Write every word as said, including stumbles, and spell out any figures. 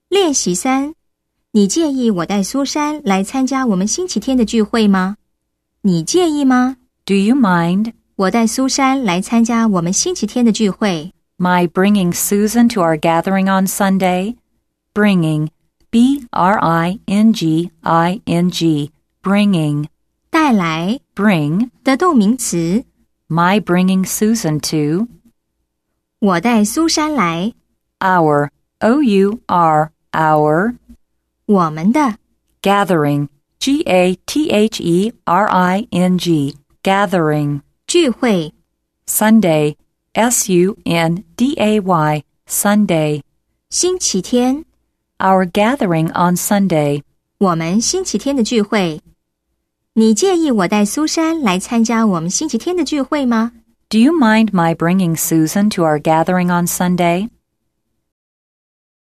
练习三，你介意我带苏珊来参加我们星期天的聚会吗？你介意吗？ Do you mind 我带苏珊来参加我们星期天的聚会。 my bringing Susan to our gathering on Sunday? Bringing, B R I N G I N G, bringing. 带来 Bring, 的动名词， my bringing Susan to. 我带苏珊来， Our, O U R, our. 我们的 Gathering, G A T H E R I N G, gathering. 聚会， Sunday, S U N D A Y, Sunday. 星期天， Our gathering on Sunday. 我们星期天的聚会。你介意我带苏珊来参加我们星期天的聚会吗？ Do you mind my bringing Susan to our gathering on Sunday?